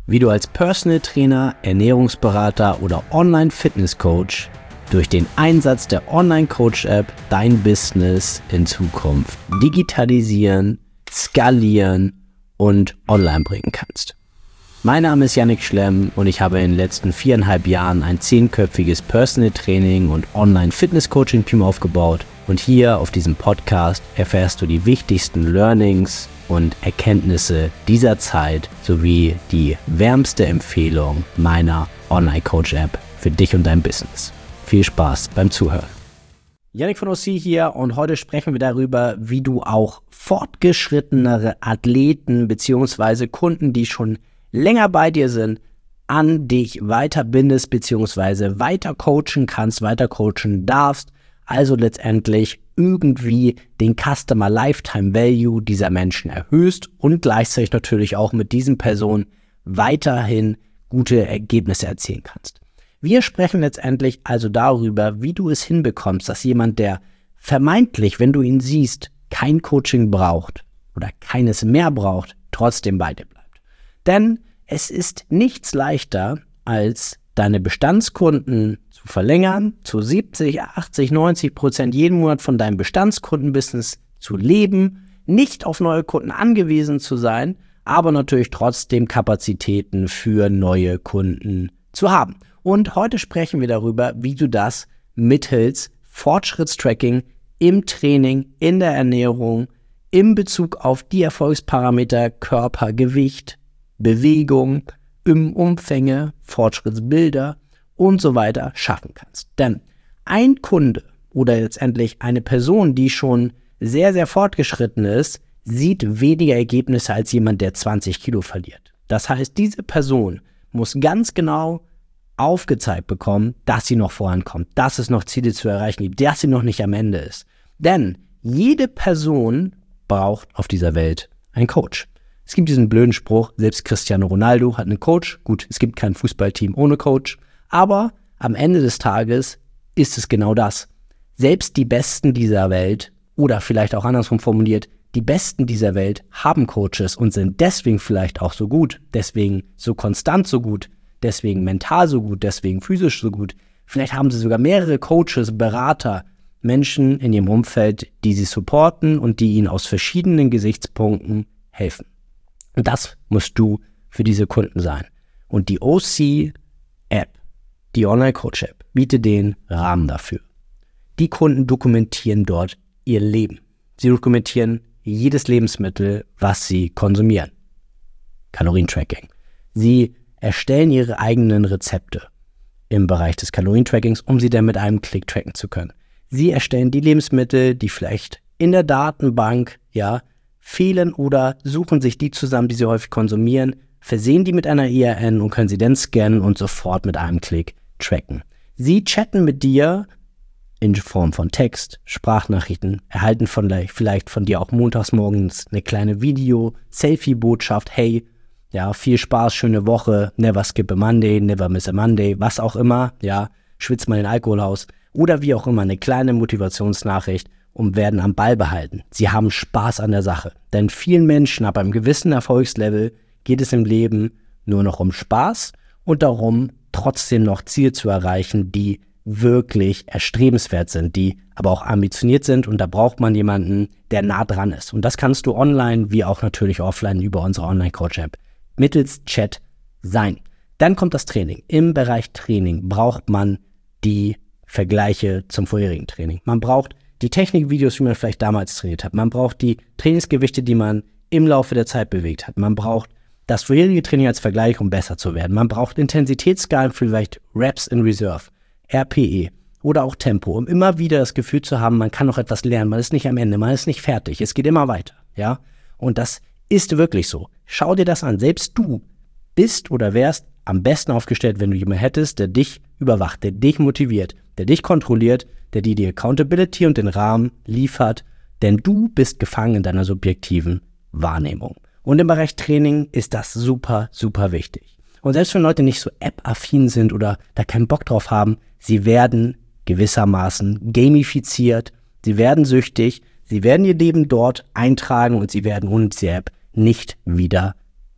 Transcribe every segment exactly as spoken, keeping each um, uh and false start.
wie du als Personal Trainer, Ernährungsberater oder Online-Fitness-Coach durch den Einsatz der Online-Coach-App dein Business in Zukunft digitalisieren, skalieren und online bringen kannst. Mein Name ist Yannick Schlemm und ich habe in den letzten viereinhalb Jahren ein zehnköpfiges Personal Training und Online-Fitness-Coaching-Team aufgebaut und hier auf diesem Podcast erfährst du die wichtigsten Learnings und Erkenntnisse dieser Zeit sowie die wärmste Empfehlung meiner Online-Coach-App für dich und dein Business. Viel Spaß beim Zuhören. Yannick von O C hier und heute sprechen wir darüber, wie du auch fortgeschrittenere Athleten bzw. Kunden, die schon länger bei dir sind, an dich weiterbindest bzw. weiter coachen kannst, weiter coachen darfst. Also letztendlich irgendwie den Customer Lifetime Value dieser Menschen erhöhst und gleichzeitig natürlich auch mit diesen Personen weiterhin gute Ergebnisse erzielen kannst. Wir sprechen letztendlich also darüber, wie du es hinbekommst, dass jemand, der vermeintlich, wenn du ihn siehst, kein Coaching braucht oder keines mehr braucht, trotzdem bei dir bleibt. Denn es ist nichts leichter, als deine Bestandskunden zu verlängern, zu siebzig, achtzig, neunzig Prozent jeden Monat von deinem Bestandskundenbusiness zu leben, nicht auf neue Kunden angewiesen zu sein, aber natürlich trotzdem Kapazitäten für neue Kunden zu haben. Und heute sprechen wir darüber, wie du das mittels Fortschrittstracking im Training, in der Ernährung, in Bezug auf die Erfolgsparameter Körper, Gewicht, Bewegung, im Umfänge, Fortschrittsbilder und so weiter schaffen kannst. Denn ein Kunde oder letztendlich eine Person, die schon sehr, sehr fortgeschritten ist, sieht weniger Ergebnisse als jemand, der zwanzig Kilo verliert. Das heißt, diese Person muss ganz genau aufgezeigt bekommen, dass sie noch vorankommt, dass es noch Ziele zu erreichen gibt, dass sie noch nicht am Ende ist. Denn jede Person braucht auf dieser Welt einen Coach. Es gibt diesen blöden Spruch, selbst Cristiano Ronaldo hat einen Coach. Gut, es gibt kein Fußballteam ohne Coach, aber am Ende des Tages ist es genau das. Selbst die Besten dieser Welt, oder vielleicht auch andersrum formuliert, die Besten dieser Welt haben Coaches und sind deswegen vielleicht auch so gut, deswegen so konstant so gut, deswegen mental so gut, deswegen physisch so gut. Vielleicht haben sie sogar mehrere Coaches, Berater, Menschen in ihrem Umfeld, die sie supporten und die ihnen aus verschiedenen Gesichtspunkten helfen. Und das musst du für diese Kunden sein. Und die O C-App, die Online-Coach-App, bietet den Rahmen dafür. Die Kunden dokumentieren dort ihr Leben. Sie dokumentieren jedes Lebensmittel, was sie konsumieren. Kalorientracking. Sie erstellen ihre eigenen Rezepte im Bereich des Kalorientrackings, um sie dann mit einem Klick tracken zu können. Sie erstellen die Lebensmittel, die vielleicht in der Datenbank, ja, fehlen oder suchen sich die zusammen, die sie häufig konsumieren, versehen die mit einer I A N und können sie dann scannen und sofort mit einem Klick tracken. Sie chatten mit dir in Form von Text, Sprachnachrichten, erhalten von, vielleicht von dir auch montags morgens eine kleine Video-Selfie-Botschaft, hey, ja, viel Spaß, schöne Woche, never skip a Monday, never miss a Monday, was auch immer, ja, schwitzt mal den Alkohol aus oder wie auch immer, eine kleine Motivationsnachricht und werden am Ball behalten. Sie haben Spaß an der Sache, denn vielen Menschen ab einem gewissen Erfolgslevel geht es im Leben nur noch um Spaß und darum, trotzdem noch Ziele zu erreichen, die wirklich erstrebenswert sind, die aber auch ambitioniert sind und da braucht man jemanden, der nah dran ist. Und das kannst du online wie auch natürlich offline über unsere Online-Coach-App mittels Chat sein. Dann kommt das Training. Im Bereich Training braucht man die Vergleiche zum vorherigen Training. Man braucht die Technikvideos, wie man vielleicht damals trainiert hat. Man braucht die Trainingsgewichte, die man im Laufe der Zeit bewegt hat. Man braucht das vorherige Training als Vergleich, um besser zu werden. Man braucht Intensitätsskalen, vielleicht Reps in Reserve, R P E oder auch Tempo, um immer wieder das Gefühl zu haben, man kann noch etwas lernen. Man ist nicht am Ende, man ist nicht fertig. Es geht immer weiter, ja. Und das ist wirklich so. Schau dir das an. Selbst du bist oder wärst am besten aufgestellt, wenn du jemanden hättest, der dich überwacht, der dich motiviert, der dich kontrolliert, der dir die Accountability und den Rahmen liefert, denn du bist gefangen in deiner subjektiven Wahrnehmung. Und im Bereich Training ist das super, super wichtig. Und selbst wenn Leute nicht so app-affin sind oder da keinen Bock drauf haben, sie werden gewissermaßen gamifiziert, sie werden süchtig, sie werden ihr Leben dort eintragen und sie werden ohne diese App nicht wieder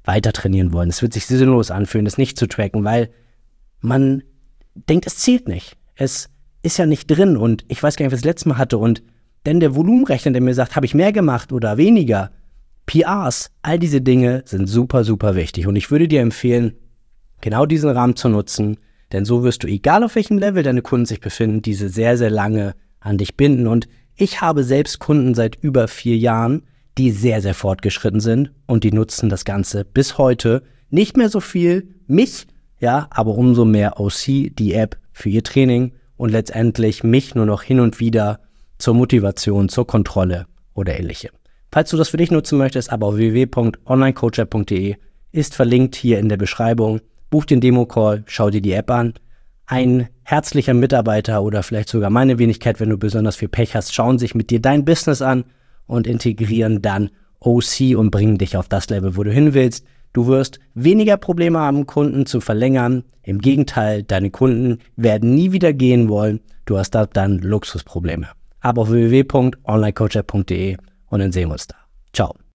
weiter trainieren wollen. Es wird sich sinnlos anfühlen, das nicht zu tracken, weil man denkt, es zählt nicht. Es ist ja nicht drin und ich weiß gar nicht, was ich das letzte Mal hatte. Und denn der Volumenrechner, der mir sagt, habe ich mehr gemacht oder weniger, P Rs, all diese Dinge sind super, super wichtig. Und ich würde dir empfehlen, genau diesen Rahmen zu nutzen, denn so wirst du, egal auf welchem Level deine Kunden sich befinden, diese sehr, sehr lange an dich binden. Und ich habe selbst Kunden seit über vier Jahren, die sehr, sehr fortgeschritten sind und die nutzen das Ganze bis heute. Nicht mehr so viel mich, ja, aber umso mehr O C, die App für ihr Training und letztendlich mich nur noch hin und wieder zur Motivation, zur Kontrolle oder ähnliche. Falls du das für dich nutzen möchtest, aber auf w w w punkt online coach app punkt d e ist verlinkt hier in der Beschreibung. Buch den Demo-Call, schau dir die App an. Ein herzlicher Mitarbeiter oder vielleicht sogar meine Wenigkeit, wenn du besonders viel Pech hast, schauen sich mit dir dein Business an und integrieren dann O C und bringen dich auf das Level, wo du hin willst. Du wirst weniger Probleme haben, Kunden zu verlängern. Im Gegenteil, deine Kunden werden nie wieder gehen wollen. Du hast da dann Luxusprobleme. Aber auf w w w punkt online coach app punkt d e und dann sehen wir uns da. Ciao.